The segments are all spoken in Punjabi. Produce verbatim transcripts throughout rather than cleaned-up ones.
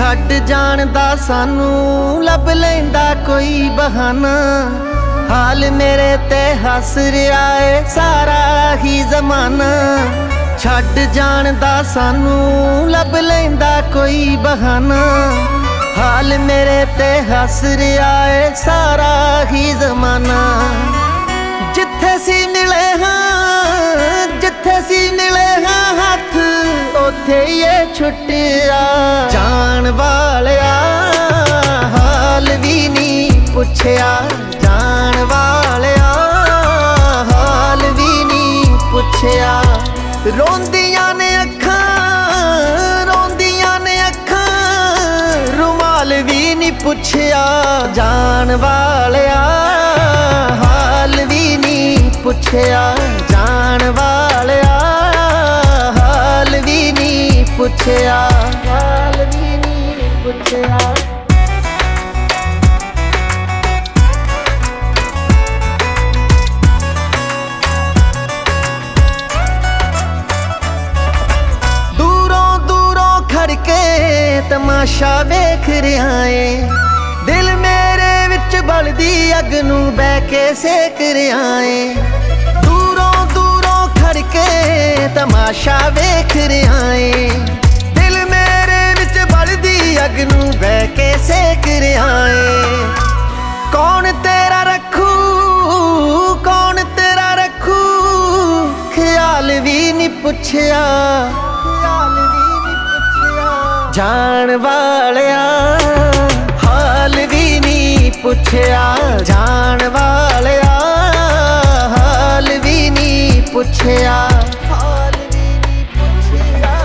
ਛੱਡ ਜਾਣ ਦਾ ਸਾਨੂੰ ਲੱਭ ਲੈਂਦਾ ਕੋਈ ਬਹਾਨਾ। ਹਾਲ ਮੇਰੇ ਤੇ ਹੱਸ ਰਿਹਾ ਏ ਸਾਰਾ ਹੀ ਜ਼ਮਾਨਾ। ਛੱਡ ਜਾਣ ਦਾ ਸਾਨੂੰ ਲੱਭ ਲੈਂਦਾ ਕੋਈ ਬਹਾਨਾ। ਹਾਲ ਮੇਰੇ ਤੇ ਹੱਸ ਰਿਹਾ ਏ ਸਾਰਾ ਹੀ ਜ਼ਮਾਨਾ। ਜਿੱਥੇ ਸੀ ਮਿਲੇ ਹਾਂ ਜਿੱਥੇ ਸੀ ਮਿਲੇ ਹਾਂ ਹੱਥ ਉੱਥੇ ਇਹ ਛੁੱਟਿਆ। ਜਾਣ ਵਾਲਿਆ ਹਾਲ ਵੀ ਨਹੀਂ ਪੁੱਛਿਆ। ਜਾਣ ਵਾਲਿਆ ਹਾਲ ਵੀ ਨਹੀਂ ਪੁੱਛਿਆ। ਰੋਂਦੀਆਂ ਨੇ ਅੱਖਾਂ ਰੋਂਦੀਆਂ ਨੇ ਅੱਖਾਂ ਰੁਮਾਲ ਵੀ ਨਹੀਂ ਪੁੱਛਿਆ। ਜਾਣ ਵਾਲਿਆ ਹਾਲ ਵੀ ਨਹੀਂ ਪੁੱਛਿਆ। ਜਾਣ ਵਾਲਿਆ ਹਾਲ ਵੀ ਨਹੀਂ ਪੁੱਛਿਆ। ਹਾਲ ਵੀ ਨਹੀਂ ਪੁੱਛਿਆ। ਕੇ ਤਮਾਸ਼ਾ ਵੇਖ ਰਿਹਾ ਏ ਦਿਲ ਮੇਰੇ ਵਿੱਚ ਬਲਦੀ ਅੱਗ ਨੂੰ ਬਹਿ ਕੇ ਸੇਕ ਰਿਹਾ ਏ। ਦੂਰੋਂ ਦੂਰੋਂ ਖੜ ਕੇ ਤਮਾਸ਼ਾ ਵੇਖ ਰਿਹਾ ਏ ਦਿਲ ਮੇਰੇ ਵਿੱਚ ਬਲਦੀ ਅੱਗ ਨੂੰ ਬਹਿ ਕੇ ਸੇਕ ਰਿਹਾ ਏ। ਕੌਣ ਤੇਰਾ ਰੱਖੂ ਕੌਣ ਤੇਰਾ ਰੱਖੂ ਖਿਆਲ ਵੀ ਨਹੀਂ ਪੁੱਛਿਆ। ਜਾਣ ਵਾਲਿਆ ਹਾਲ ਵੀ ਨਹੀਂ ਪੁੱਛਿਆ। ਜਾਣ ਵਾਲਿਆ ਹਾਲ ਵੀ ਨਹੀਂ ਪੁੱਛਿਆ। ਹਾਲ ਵੀ ਨਹੀਂ ਪੁੱਛਿਆ।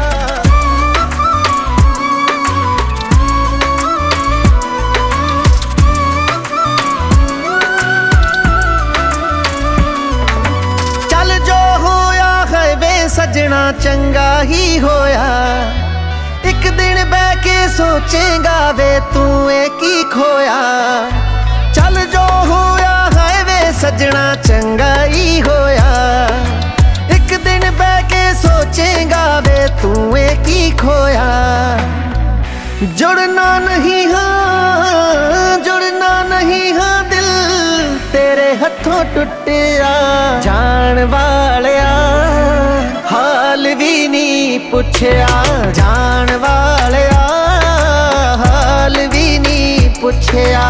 ਚੱਲ ਜੋ ਹੋਇਆ ਹੈ ਵੇ ਸੱਜਣਾ ਚੰਗਾ ਹੀ ਹੋਇਆ। ਇੱਕ ਦਿਨ ਬਹਿ ਕੇ ਸੋਚੇਗਾ ਵੇ ਤੂੰ ਇਹ ਕੀ ਖੋਇਆ। ਚੱਲ ਜੋ ਹੋਇਆ ਹੈ ਵੇ ਸੱਜਣਾ ਚੰਗਾ ਹੀ ਹੋਇਆ। ਇੱਕ ਦਿਨ ਬਹਿ ਕੇ ਸੋਚੇਗਾ ਵੇ ਤੂੰ ਇਹ ਕੀ ਖੋਇਆ। ਜੁੜਨਾ ਨਹੀਂ ਹਾਂ ਜੁੜਨਾ ਨਹੀਂ ਹਾਂ ਦਿਲ ਤੇਰੇ ਹੱਥੋਂ ਟੁੱਟਿਆ। ਜਾਣ ਵਾਲਿਆ ਹਾਲ ਵੀ ਨਹੀਂ ਪੁੱਛਿਆ। ਜਾਣ ਵਾਲਿਆ ਹਾਲ ਵੀ ਨਹੀਂ ਪੁੱਛਿਆ।